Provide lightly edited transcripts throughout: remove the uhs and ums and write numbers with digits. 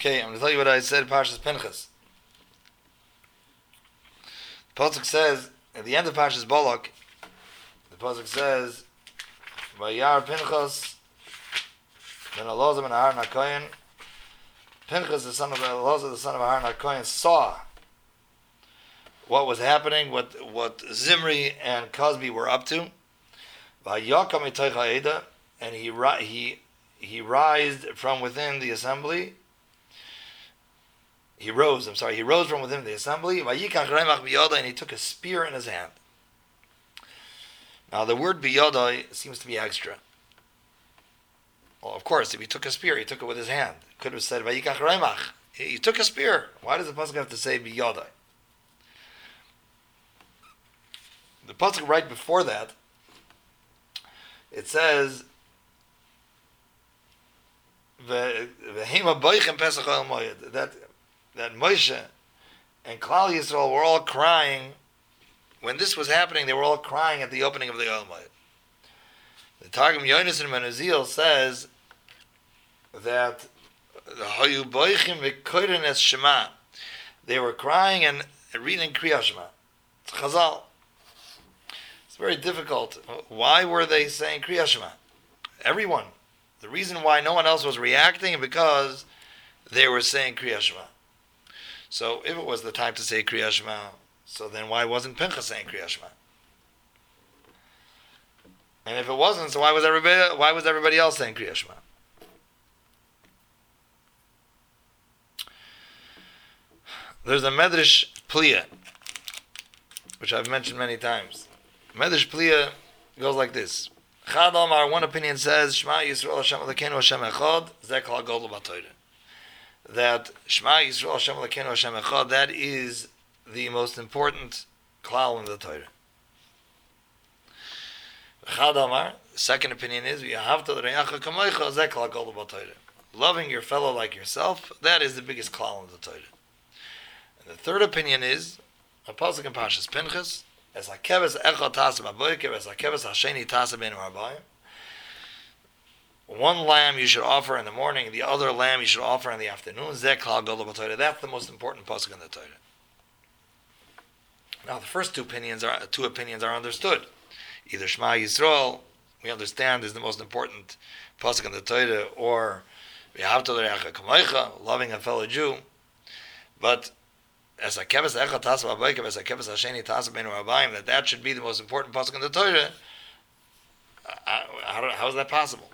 Okay, I'm going to tell you what I said in Parshas Pinchas. The Pasuk says, at the end of Parshas Balak, the Pasuk says, Vayar Pinchas ben Elazar ben Aharon HaKohen. Pinchas, the son of Elazar, the son of Aharon HaKohen, saw what was happening, what Zimri and Cosby were up to. Vayakam mitoich ha'eda, and he rised from within the assembly. He rose from within the assembly. Vayikach remach biyodai, and he took a spear in his hand. Now the word biyodai seems to be extra. Well, of course, if he took a spear, he took it with his hand. Could have said vayikach remach. He took a spear. Why does the pasuk have to say biyodai? The pasuk right before that, it says v'hema boichem pesach el moed, that Moshe and Klal Yisrael were all crying. When this was happening, they were all crying at the opening of the Ohel Moed. The Targum Yonasan ben Uziel says that the Hayu boichem v'koden es Shema, they were crying and reading Kriyas Shema. It's Chazal. It's very difficult. Why were they saying Kriyas Shema? Everyone. The reason why no one else was reacting is because they were saying Kriyas Shema. So if it was the time to say Kriyas Shema, so then why wasn't Pinchas saying Kriyas Shema? And if it wasn't, so why was everybody else saying Kriyas Shema? There's a Medrash Pliya, which I've mentioned many times. Medrash Pliya goes like this. Chad Omar, one opinion says, Shema Yisrael Hashem Elokeinu Hashem Echad, Zeh Klal Gadol B'Torah. That Shema Yisrael Hashem Elokeinu Hashem Echad, that is the most important klal in the Torah. Chad Omar, the second opinion is, V'yahavta l'reyacha kamoicha, Zeh Klal Gadol B'Torah. Loving your fellow like yourself, that is the biggest klal in the Torah. And the third opinion is, a pasuk in Parshas Pinchas, as hakeves echad tasem aboyker, as hakeves hasheni tasem beinu harbayim. One lamb you should offer in the morning, the other lamb you should offer in the afternoon. Zeh klal gadol b'Torah. That's the most important pasuk in the Torah. Now, the first two opinions are understood. Either Shema Yisrael, we understand, is the most important pasuk in the Torah, or v'yahavta l'reacha kamoicha, loving a fellow Jew. But as a keves echad tasem aboyker, as a keves hasheni tasem beinu harbayim, that should be the most important pasuk in the Torah. How is that possible?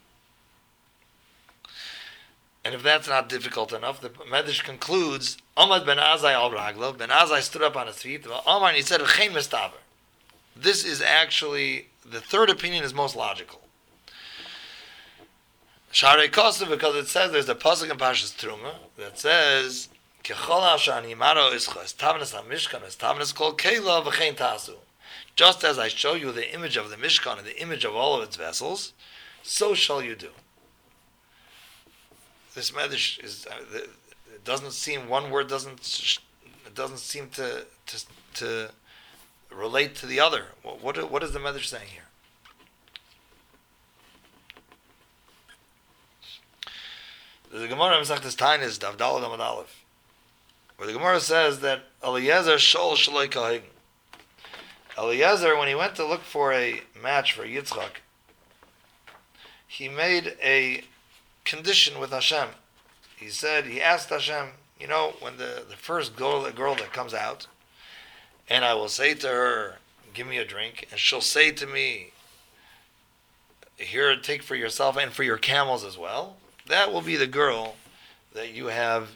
And if that's not difficult enough, the Medrash concludes, Omad ben Azai al Raglo, Ben Azai stood up on his feet, Omar, and he said, L'chein mistaber. This is actually, the third opinion is most logical. Sharei Kosev, because it says, there's a pasuk in Parshas Truma, that says, Kechol asher ani maro ischa, es tavnes ha-mishkan, es tavnes kol keila, v'chein tasu. Just as I show you the image of the Mishkan and the image of all of its vessels, so shall you do. This medrash is it doesn't seem, one word doesn't seem to relate to the other. What is the medrash saying here? There's a Gemara in Masechtas Taanis, Daf Daled Amud Aleph, where the Gemara says that Eliezer shol shaloi kahegin. Eliezer, when he went to look for a match for Yitzchak, he made a condition with Hashem. He asked Hashem, when the first girl that comes out, and I will say to her, give me a drink, and she'll say to me, here, take for yourself and for your camels as well, that will be the girl that you have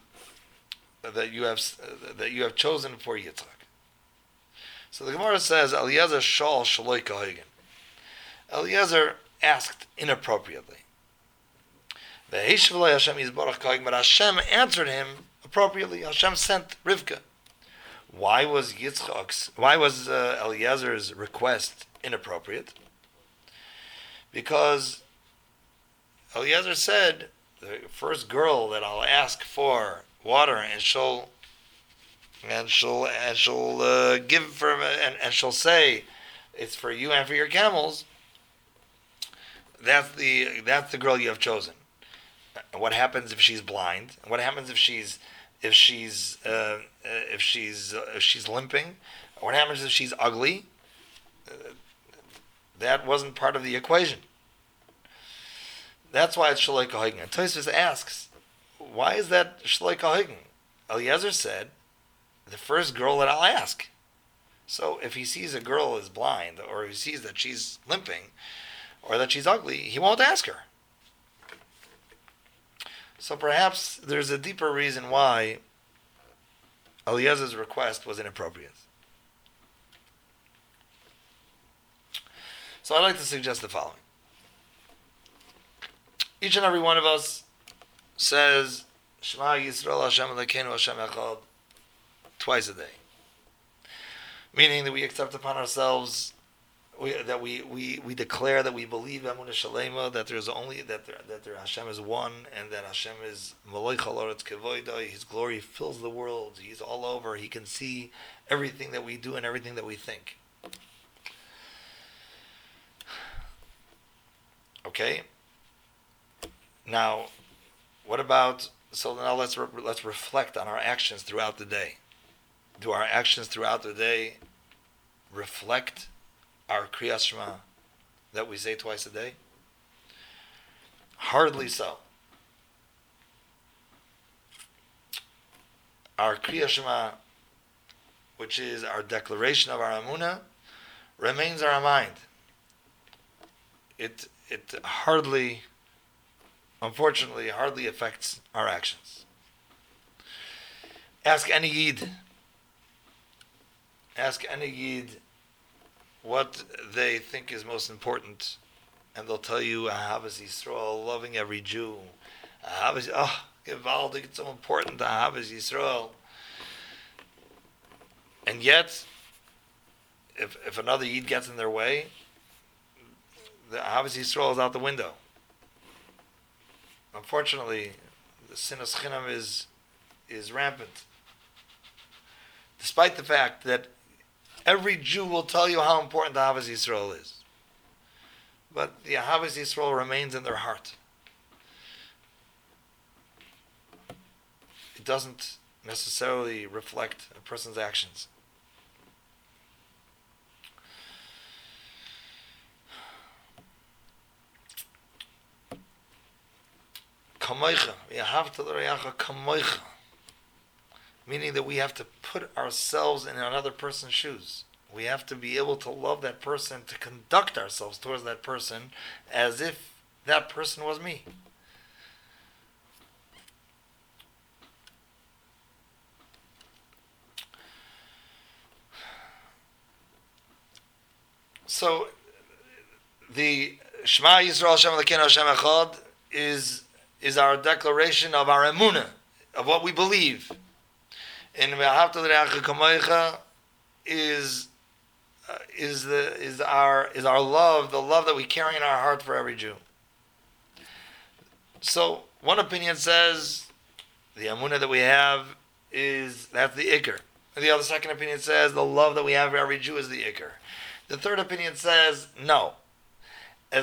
chosen for Yitzchak. So the Gemara says, Eliezer shal shaloi kahegin. Eliezer asked inappropriately. But Hashem answered him appropriately. Hashem sent Rivka. Why was Eliezer's request inappropriate? Because Eliezer said, the first girl that I'll ask for water, and she'll give for, and she'll say, it's for you and for your camels. That's the girl you have chosen. What happens if she's blind? What happens if she's limping? What happens if she's ugly? That wasn't part of the equation. That's why it's Shaloi Kahigen. And Tosfos asks, why is that Shaloi Kahigen? Eliezer said, the first girl that I'll ask. So if he sees a girl is blind, or he sees that she's limping, or that she's ugly, he won't ask her. So perhaps there's a deeper reason why Eliezer's request was inappropriate. So I'd like to suggest the following. Each and every one of us says Shema Yisrael Hashem Elokeinu Hashem Echad twice a day. Meaning that we accept upon ourselves, we declare that we believe Emunah Shalema, that there's only that Hashem is one, and that Hashem is Maloi Chaloretz Kevoidai. His glory fills the world. He's all over. He can see everything that we do and everything that we think. Okay. Now, what about? So now let's reflect on our actions throughout the day. Do our actions throughout the day reflect our Kriyas Shema that we say twice a day? Hardly so. Our Kriyas Shema, which is our declaration of our Amunah, remains in our mind. It hardly, unfortunately, hardly affects our actions. Ask any Yid what they think is most important, and they'll tell you Ahavas Yisrael, loving every Jew. Ahavas, Gevaldik, it's so important, Ahavas Yisrael. And yet, if another Yid gets in their way, the Ahavas Yisrael is out the window. Unfortunately, the Sinas Chinam is rampant. Despite the fact that every Jew will tell you how important the Ahavas Yisrael is. But the Ahavas Yisrael remains in their heart. It doesn't necessarily reflect a person's actions. Kamoicha, v'ahavta l'reacha kamoicha. Meaning that we have to put ourselves in another person's shoes. We have to be able to love that person, to conduct ourselves towards that person as if that person was me. So, the Shema Yisrael Hashem Elokeinu Hashem Echad is our declaration of our emunah, of what we believe. And Ve'ahavta l'reacha kamoicha is our love, the love that we carry in our heart for every Jew. So one opinion says the emunah that we have that's the ikr. And the other second opinion says the love that we have for every Jew is the ikr. The third opinion says no. It's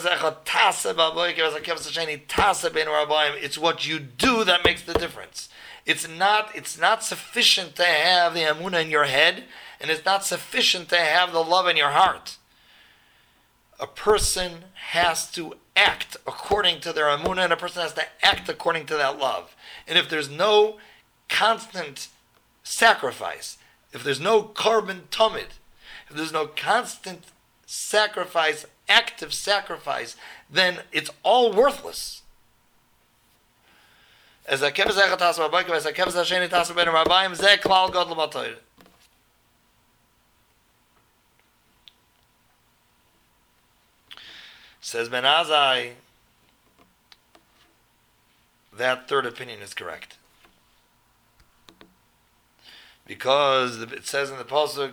what you do that makes the difference. It's not sufficient to have the emunah in your head, and it's not sufficient to have the love in your heart. A person has to act according to their emunah, and a person has to act according to that love. And if there's no constant sacrifice, if there's no carbon tumid, if there's no constant sacrifice, active sacrifice, then it's all worthless. As a kevz echad tasu b'bayim, as a kevz hasheni tasu b'nei rabbayim, zeh klal gadol b'Torah. Says Ben Azai, that third opinion is correct. Because it says in the pasuk,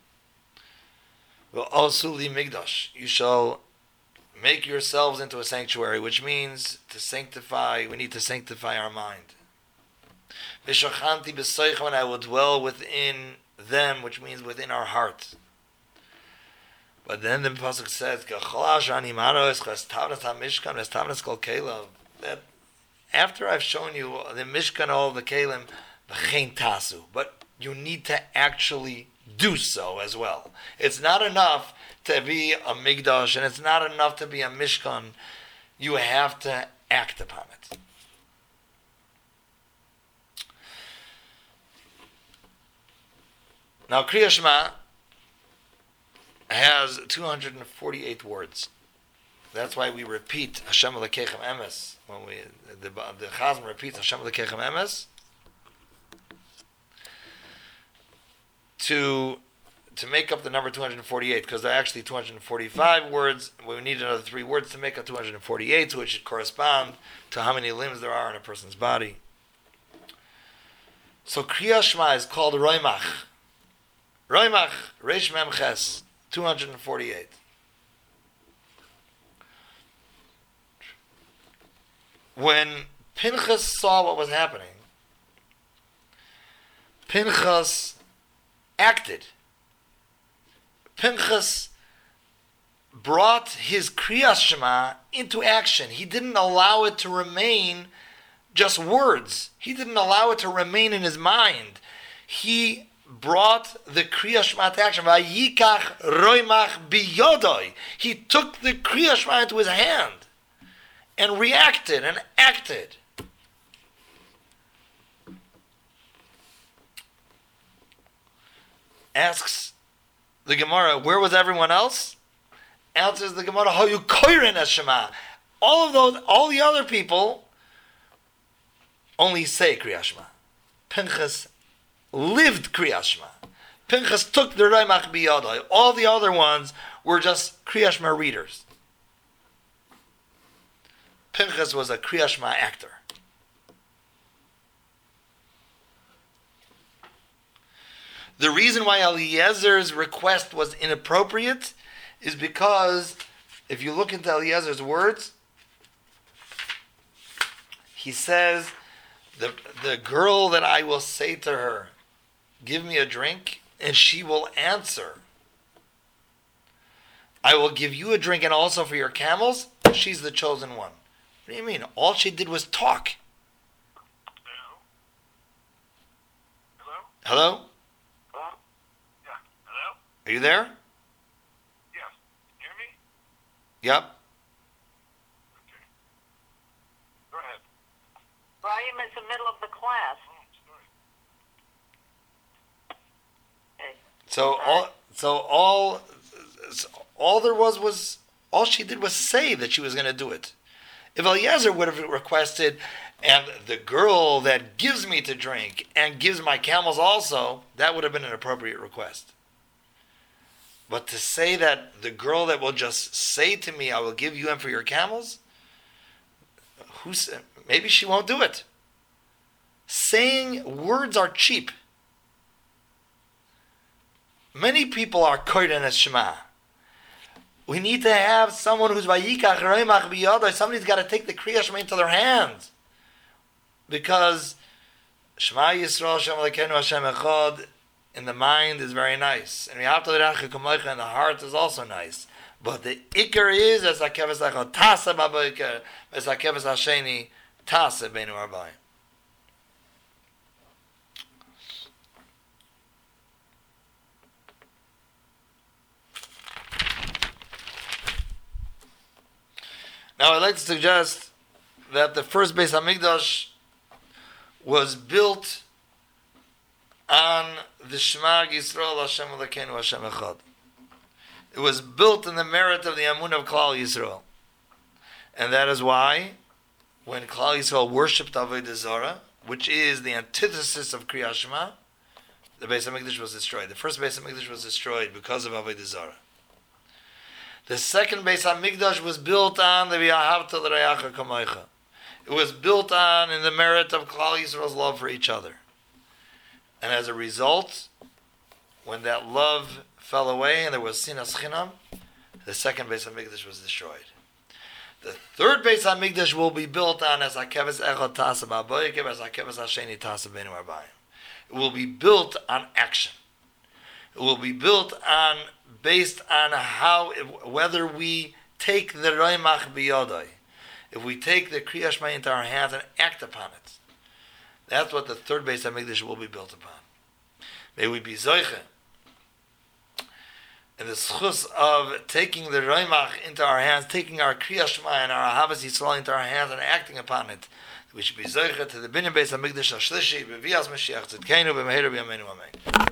"V'asu li migdash," you shall make yourselves into a sanctuary, which means to sanctify. We need to sanctify our mind. V'shachanti b'soicham, and I will dwell within them, which means within our heart. But then the pasuk says, after I've shown you the Mishkan, all the Kalim, v'chein tasu, but you need to actually do so as well. It's not enough to be a Migdash, and it's not enough to be a Mishkan. You have to act upon it. Now, Kriya Shema has 248 words. That's why we repeat Hashem Elokeichem Emes. When the Chazan repeats Hashem Elokeichem Emes to make up the number 248, because there are actually 245 words. We need another 3 words to make up 248, which should correspond to how many limbs there are in a person's body. So Kriya Shema is called Roimach. Roimach, Reish Mem Ches, 248. When Pinchas saw what was happening, Pinchas acted. Pinchas brought his Kriyas Shema into action. He didn't allow it to remain just words. He didn't allow it to remain in his mind. He brought the Kriyas Shema to action. Vayikach roimach biyodoi. He took the Kriyas Shema into his hand and reacted and acted. Asks the Gemara, where was everyone else? Answers the Gemara, how you koirin as Shema. All the other people only say Kriyas Shema. Pinchas lived Kriyas Shema. Pinchas took the Roimach biyodai. All the other ones were just Kriyas Shema readers. Pinchas was a Kriyas Shema actor. The reason why Eliezer's request was inappropriate is because if you look into Eliezer's words, he says, the girl that I will say to her, give me a drink, and she will answer, I will give you a drink and also for your camels, she's the chosen one. What do you mean? All she did was talk. Hello? Hello? Hello? Yeah. Hello? Are you there? Yes. Hear me? Yep. Okay. Go ahead. Brian is in the middle of the class. Oh, sorry. Okay. All there was all she did was say that she was going to do it. If Eliezer would have requested, and the girl that gives me to drink and gives my camels also, that would have been an appropriate request. But to say that the girl that will just say to me, I will give you and for your camels, maybe she won't do it. Saying words are cheap. Many people are koiren as Shema. We need to have someone who's vayikach roimach biyodai. Somebody's got to take the Kriyas Shema into their hands. Because Shema Yisrael Shem Elokeinu Hashem Echad in the mind is very nice. And V'ahavta l'reacha kamocha in the heart is also nice. But the Iker is as HaKeves Echad Tasa B'Boker as HaKeves Hasheni Tasa Beinu Arbayim. Now I'd like to suggest that the first Beis HaMikdash was built on the Shema Yisrael Hashem Elokeinu Hashem Echad. It was built in the merit of the Amun of Klal Yisrael. And that is why when Klal Yisrael worshipped Avodah Zarah, which is the antithesis of Kriyas Shema, the Beis HaMikdash was destroyed. The first Beis HaMikdash was destroyed because of Avodah Zarah. The second Beis HaMikdash was built on the V'ahavta l'reacha kamocha. It was built on in the merit of Klal Yisrael's love for each other. And as a result, when that love fell away and there was sinas chinam, the second Beis HaMikdash was destroyed. The third Beis HaMikdash will be built on as HaKeves Echad Tasa B'Boker, as HaKeves Hasheni Tasa Beinu Arbayim. It will be built on action. It will be built on based on whether we take the Roimach biyodai if we take the Kriya Shema into our hands and act upon it. That's what the third Beis HaMikdash will be built upon. May we be Zoiche in the schus of taking the Roimach into our hands, taking our Kriya Shema and our Ahavas Yisrael into our hands and acting upon it. We should be Zoiche to the Binyan Beis HaMikdash HaShlishi, B'vias Mashiach Tzidkeinu, B'meheru B'yameinu Amen.